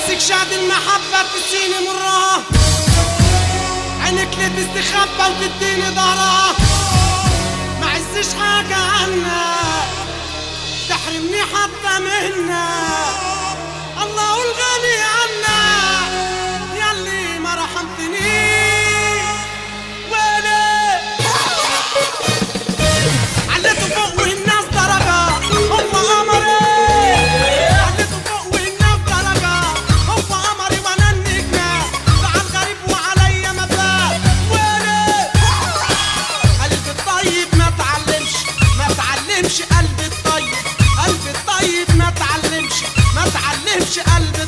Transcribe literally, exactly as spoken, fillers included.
نفسك شاد المحبة تسيني مرها، عينك ليه تستخبى وتديني ظهرها، ما عزش حاجة عنا تحرمني حتى منا، الله الغني عنا ياللي ما رحمتني ولا عليته فوق والناس درجة هم قمري، عليته فوق والناس درجة هم قمري وانا النجمة، زعل غريب وعليا ما فات ولا قلبي الطيب ما تعلمش ما تعلمش قلبي الطيب، قلبي الطيب ما تعلمش ما تعلمش قلبي